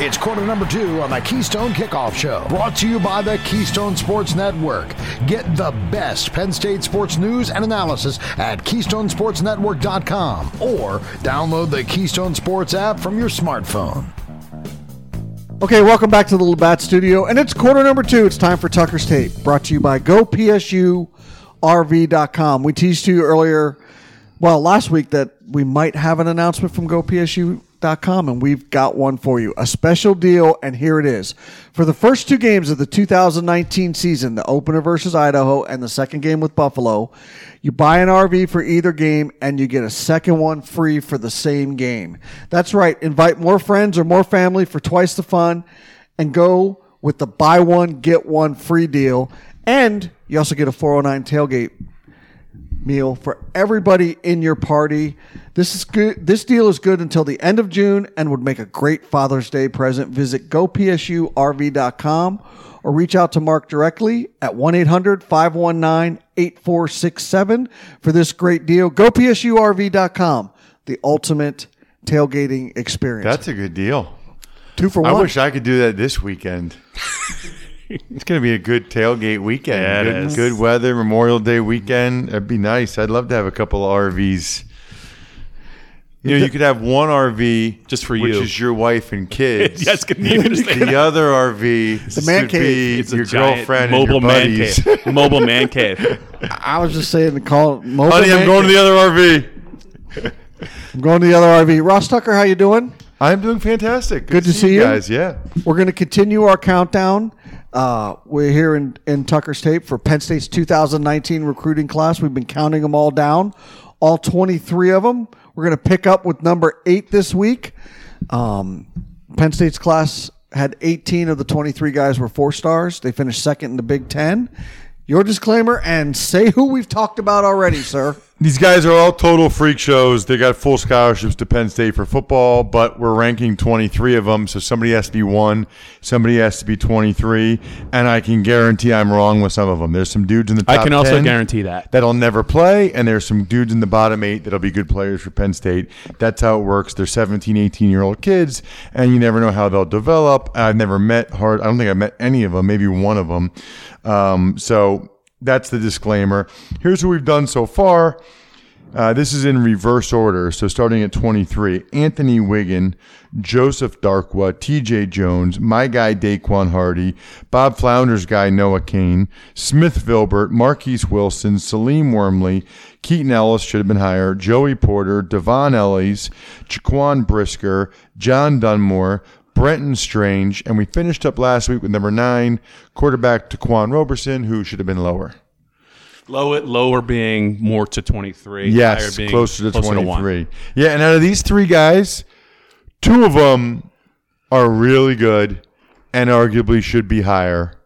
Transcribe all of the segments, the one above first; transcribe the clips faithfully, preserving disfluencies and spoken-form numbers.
It's quarter number two on the Keystone Kickoff Show, brought to you by the Keystone Sports Network. Get the best Penn State sports news and analysis at keystone sports network dot com or download the Keystone Sports app from your smartphone. Okay, welcome back to the Labatt Studio, and it's quarter number two. It's time for Tucker's Tape, brought to you by go p s u r v dot com. We teased to you earlier, well, last week, that we might have an announcement from go p s u dot com, and we've got one for you. A special deal, and here it is. For the first two games of the two thousand nineteen season, the opener versus Idaho and the second game with Buffalo, you buy an R V for either game, and you get a second one free for the same game. That's right. Invite more friends or more family for twice the fun, and go with the buy one, get one free deal. And you also get a four oh nine tailgate meal for everybody in your party. This is good. This deal is good until the end of June and would make a great Father's Day present. Visit go p s u r v dot com or reach out to Mark directly at one eight hundred, five one nine, eight four six seven for this great deal. go p s u r v dot com, the ultimate tailgating experience. That's a good deal. Two for one. I wish I could do that this weekend. It's going to be a good tailgate weekend. Yeah, good, it is. good weather, Memorial Day weekend. That'd be nice. I'd love to have a couple of R Vs. You know, you could have one R V Just for which you. is your wife and kids. Yes, can you even say The other R V The man would cave. be It's a your giant girlfriend mobile and your man buddies. cave. Mobile man cave. I was just saying to call it mobile. Honey, I'm man going to cave. the other R V. I'm going to the other R V. Ross Tucker, how you doing? I'm doing fantastic. Good, Good to see you. guys. Yeah. We're going to continue our countdown. Uh, we're here in, in Tucker's Tape for Penn State's two thousand nineteen recruiting class. We've been counting them all down, all twenty-three of them. We're going to pick up with number eight this week. Um, Penn State's class had eighteen of the twenty-three guys were four stars. They finished second in the Big Ten. Your disclaimer and say who we've talked about already, sir. These guys are all total freak shows. They got full scholarships to Penn State for football, but we're ranking twenty-three of them, so somebody has to be one, somebody has to be twenty-three, and I can guarantee I'm wrong with some of them. There's some dudes in the top I can also ten guarantee that. that'll never play, and there's some dudes in the bottom eight that'll be good players for Penn State. That's how it works. They're seventeen, eighteen-year-old kids, and you never know how they'll develop. I've never met hard. I don't think I've met any of them, maybe one of them. Um, so that's the disclaimer. Here's what we've done so far. Uh, this is in reverse order. So starting at twenty-three, Anthony Wiggin, Joseph Darkwa, T J Jones, my guy Daquan Hardy, Bob Flounder's guy Noah Kane, Smith Vilbert, Marquise Wilson, Salim Wormley, Keaton Ellis should have been higher, Joey Porter, Devon Ellis, Jaquan Brisker, John Dunmore, Brenton Strange, and we finished up last week with number nine, quarterback Taquan Roberson, who should have been lower. Low, lower being more to twenty-three. Yes, higher being closer to one. twenty-three. Yeah, and out of these three guys, two of them are really good and arguably should be higher,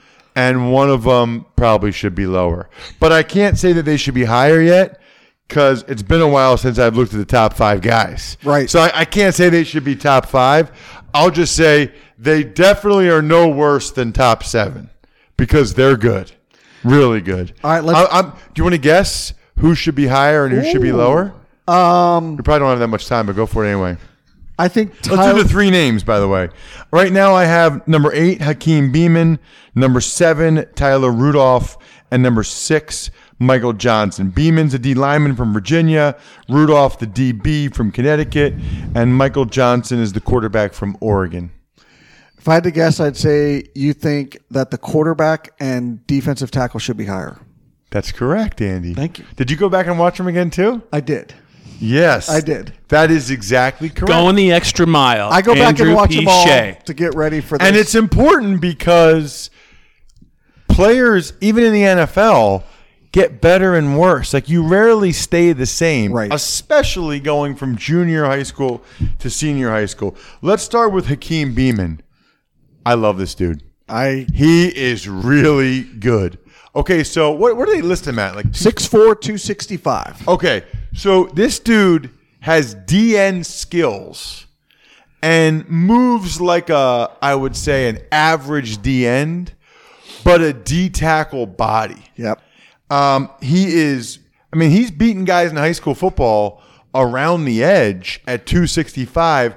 and one of them probably should be lower. But I can't say that they should be higher yet because it's been a while since I've looked at the top five guys. Right. So I, I can't say they should be top five. I'll just say they definitely are no worse than top seven because they're good. Really good. All right, let's- I, I'm, do you want to guess who should be higher and who should be lower? Um, We probably don't have that much time, but go for it anyway. I think Let's Tyler, do the three names, by the way. Right now I have number eight, Hakeem Beeman, number seven, Tyler Rudolph, and number six, Michael Johnson. Beeman's a D lineman from Virginia, Rudolph the D B from Connecticut, and Michael Johnson is the quarterback from Oregon. if I had to guess, I'd say you think that the quarterback and defensive tackle should be higher. That's correct, Andy. Thank you. Did you go back and watch them again too? I did. Yes. I did. That is exactly correct. Going the extra mile. I go back Andrew and watch P. them all Shea. to get ready for this. And it's important because players, even in the N F L, get better and worse. Like, you rarely stay the same, Right. especially going from junior high school to senior high school. Let's start with Hakeem Beeman. I love this dude. I He is really good. Okay, so what, what do they list him at? Like six four, two sixty-five. Okay, so this dude has D N skills and moves like a, I would say, an average D end, but a D tackle body. Yep. Um, he is, I mean, he's beating guys in high school football around the edge at two sixty-five,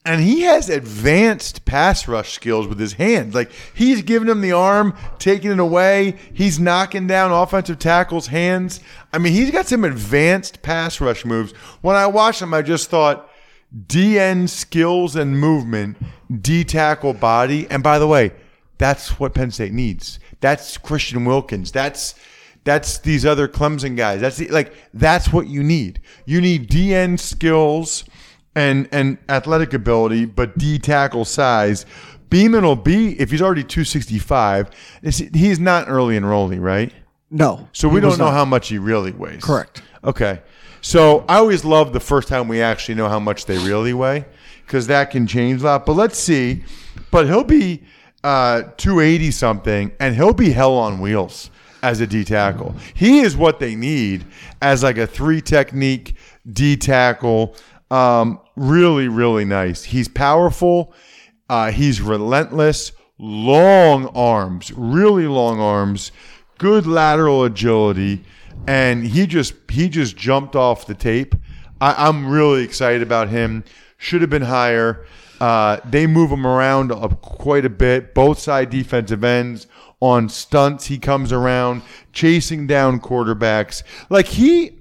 And he has advanced pass rush skills with his hands. Like, he's giving him the arm, taking it away. He's knocking down offensive tackles' hands. I mean, he's got some advanced pass rush moves. When I watched him, I just thought D N skills and movement, D tackle body. And by the way, that's what Penn State needs. That's Christian Wilkins. That's that's these other Clemson guys. That's the, like that's what you need. You need D N skills and and athletic ability, but D tackle size. Beeman will be, if he's already two sixty-five, he's not early enrollee, right? No. So we don't know not. how much he really weighs. Correct. Okay. So I always love the first time we actually know how much they really weigh, because that can change a lot. But let's see. But he'll be uh, two eighty something, and he'll be hell on wheels as a D tackle. He is what they need as like a three technique D tackle. Um, really, really nice. He's powerful. Uh, he's relentless. Long arms, really long arms. Good lateral agility. And he just he just jumped off the tape. I, I'm really excited about him. Should have been higher. Uh, they move him around up quite a bit. Both side defensive ends. On stunts, he comes around, chasing down quarterbacks. Like he...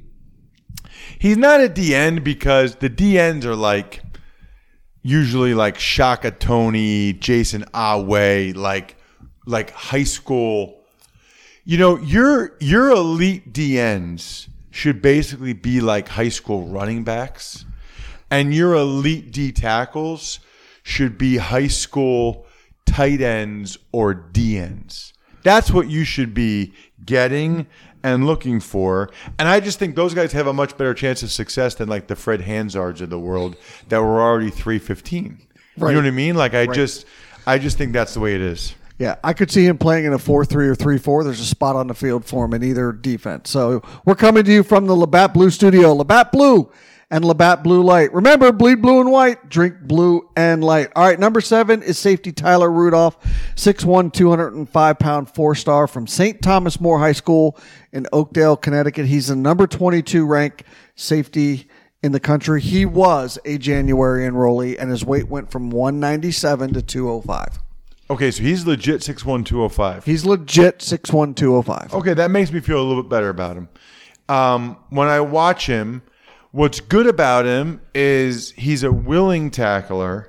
He's not a D end because the D ends are like usually like Shaka Toney, Jason Awe, like like high school. You know, your your elite D ends should basically be like high school running backs, and your elite D tackles should be high school tight ends or D ends. That's what you should be getting and looking for. And I just think those guys have a much better chance of success than like the Fred Hansards of the world that were already three fifteen. Right. You know what I mean? Like I right. just I just think that's the way it is. Yeah, I could see him playing in a four three or three four. There's a spot on the field for him in either defense. So we're coming to you from the Labatt Blue Studio. Labatt Blue and Labatt Blue Light. Remember, bleed blue and white, drink blue and light. All right, number seven is safety Tyler Rudolph, six one, two hundred five pound, four-star from Saint Thomas More High School in Oakdale, Connecticut. He's the number twenty-two ranked safety in the country. He was a January enrollee, and his weight went from one ninety-seven to two oh five. Okay, so he's legit six one, two oh five. He's legit six one, two oh five. Okay, that makes me feel a little bit better about him. Um, when I watch him, what's good about him is he's a willing tackler,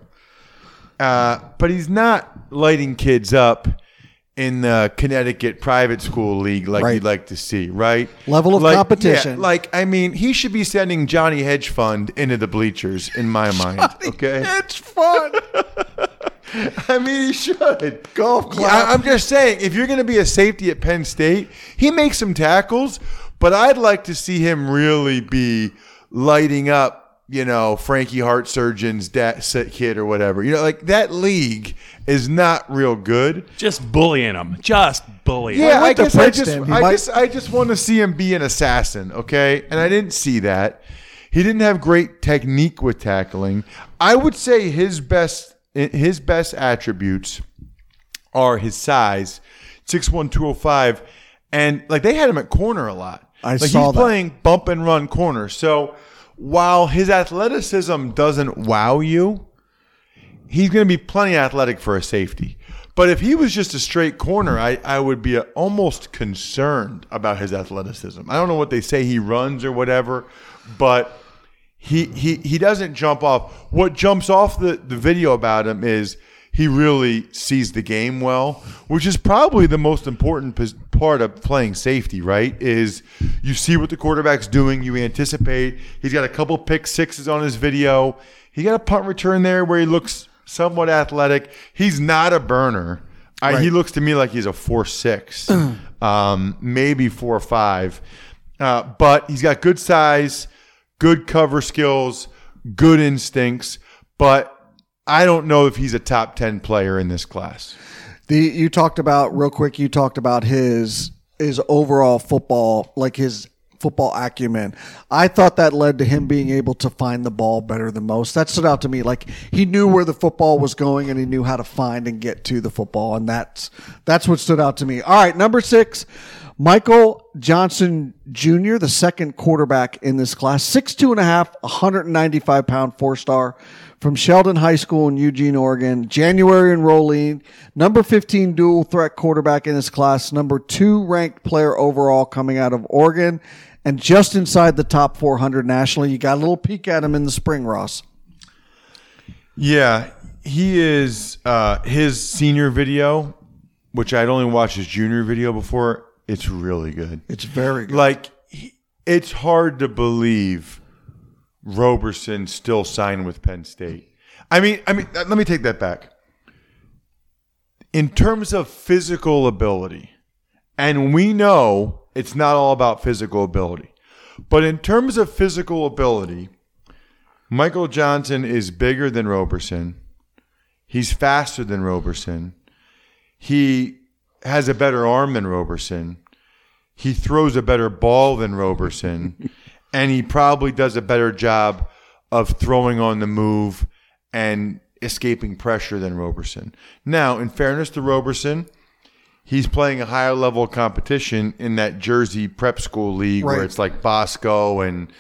uh, but he's not lighting kids up in the Connecticut private school league like right. you'd like to see, right? Level of like, competition. Yeah, like, I mean, he should be sending Johnny Hedge Fund into the bleachers, in my mind. Johnny Okay, Hedge Fund. I mean, he should. Golf clap. Yeah, I'm just saying, if you're going to be a safety at Penn State, he makes some tackles, but I'd like to see him really be lighting up, you know, Frankie Heart Surgeon's dad, kid or whatever. You know, like that league is not real good. Just bullying him. Just bullying him. Yeah, I went to guess I just, Princeton. He I might- just, I just want to see him be an assassin, okay? And I didn't see that. He didn't have great technique with tackling. I would say his best, his best attributes are his size, six one, two oh five, and like they had him at corner a lot. I like saw he's that. playing bump and run corner. So while his athleticism doesn't wow you, he's going to be plenty athletic for a safety. But if he was just a straight corner, I, I would be almost concerned about his athleticism. I don't know what they say he runs or whatever, but he he he doesn't jump off. What jumps off the, the video about him is he really sees the game well, which is probably the most important pos- part of playing safety, right? Is you see what the quarterback's doing, you anticipate. He's got a couple pick sixes on his video. He got a punt return there where he looks somewhat athletic. He's not a burner. I, Right. he looks to me like he's a four six, um, maybe four five. Uh, but he's got good size, good cover skills, good instincts, but I don't know if he's a top ten player in this class. The you talked about real quick. You talked about his his overall football, like his football acumen. I thought that led to him being able to find the ball better than most. That stood out to me. Like he knew where the football was going and he knew how to find and get to the football, and that's that's what stood out to me. All right, number six, Michael Johnson Junior, the second quarterback in this class, six two and a half, one hundred ninety-five pound four-star from Sheldon High School in Eugene, Oregon. January enrollee, number fifteen dual threat quarterback in this class, number two ranked player overall coming out of Oregon, and just inside the top four hundred nationally. You got a little peek at him in the spring, Ross. Yeah, he is. Uh, his senior video, which I'd only watched his junior video before, it's really good. It's very good. Like, he, it's hard to believe Roberson still signed with Penn State. I mean, I mean, let me take that back. In terms of physical ability, and we know it's not all about physical ability, but in terms of physical ability, Michael Johnson is bigger than Roberson. He's faster than Roberson. He has a better arm than Roberson. He throws a better ball than Roberson. And he probably does a better job of throwing on the move and escaping pressure than Roberson. Now, in fairness to Roberson, he's playing a higher level of competition in that Jersey prep school league right. where it's like Bosco and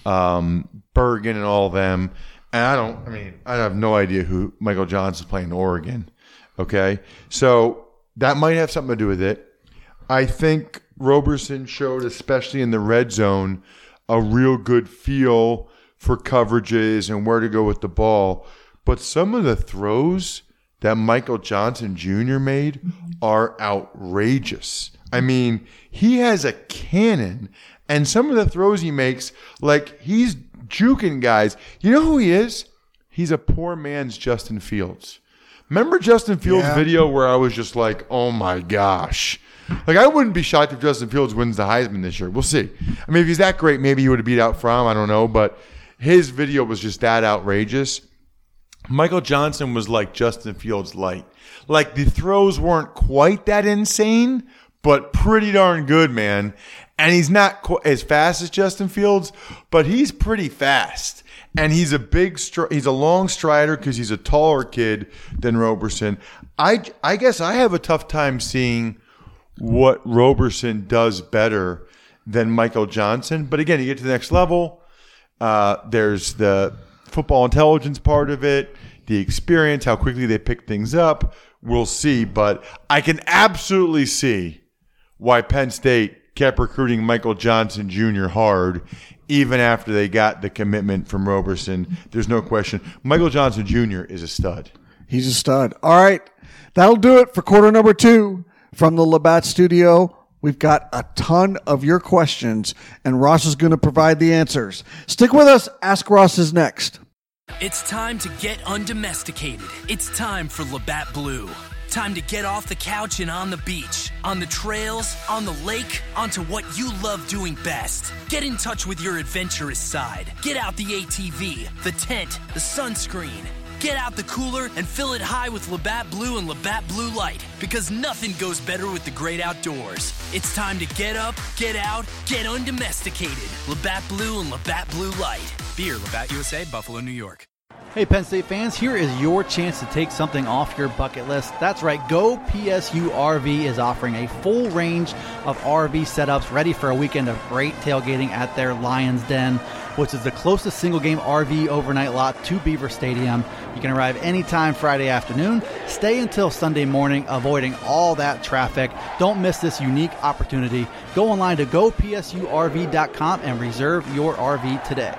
um, Bergen and all of them. And I don't, I mean, I have no idea who Michael Johnson's playing in Oregon. Okay. So that might have something to do with it. I think Roberson showed, especially in the red zone, a real good feel for coverages and where to go with the ball. But some of the throws that Michael Johnson Junior made are outrageous. I mean, he has a cannon, and some of the throws he makes, like he's juking guys. You know who he is? He's a poor man's Justin Fields. Remember Justin Fields' yeah. video where I was just like, oh my gosh. Like, I wouldn't be shocked if Justin Fields wins the Heisman this year. We'll see. I mean, if he's that great, maybe he would have beat out Fromm. I don't know. But his video was just that outrageous. Michael Johnson was like Justin Fields light. Like, the throws weren't quite that insane, but pretty darn good, man. And he's not qu- as fast as Justin Fields, but he's pretty fast. And he's a big, str- he's a long strider because he's a taller kid than Roberson. I, I guess I have a tough time seeing what Roberson does better than Michael Johnson. But again, you get to the next level. Uh, there's the football intelligence part of it, the experience, how quickly they pick things up. We'll see. But I can absolutely see why Penn State kept recruiting Michael Johnson Junior hard, even after they got the commitment from Roberson. There's no question. Michael Johnson Junior is a stud. He's a stud. All right. That'll do it for quarter number two. From the Labatt Studio, we've got a ton of your questions, and Ross is going to provide the answers. Stick with us. Ask Ross is next. It's time to get undomesticated. It's time for Labatt Blue. Time to get off the couch and on the beach, on the trails, on the lake, onto what you love doing best. Get in touch with your adventurous side. Get out the A T V, the tent, the sunscreen. Get out the cooler and fill it high with Labatt Blue and Labatt Blue Light, because nothing goes better with the great outdoors. It's time to get up, get out, get undomesticated. Labatt Blue and Labatt Blue Light. Beer, Labatt U S A, Buffalo, New York. Hey Penn State fans, here is your chance to take something off your bucket list. That's right, Go P S U R V is offering a full range of R V setups ready for a weekend of great tailgating at their Lions Den, which is the closest single-game R V overnight lot to Beaver Stadium. You can arrive anytime Friday afternoon, stay until Sunday morning, avoiding all that traffic. Don't miss this unique opportunity. Go online to go P S U R V dot com and reserve your R V today.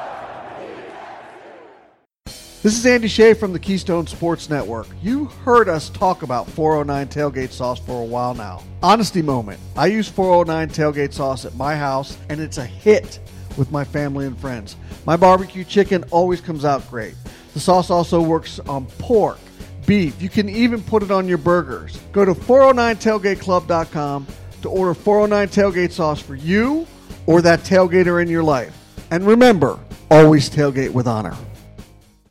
This is Andy Shea from the Keystone Sports Network. You heard us talk about four oh nine Tailgate Sauce for a while now. Honesty moment. I use four oh nine Tailgate Sauce at my house, and it's a hit with my family and friends. My barbecue chicken always comes out great. The sauce also works on pork, beef. You can even put it on your burgers. Go to four oh nine tailgate club dot com to order four oh nine Tailgate Sauce for you or that tailgater in your life. And remember, always tailgate with honor.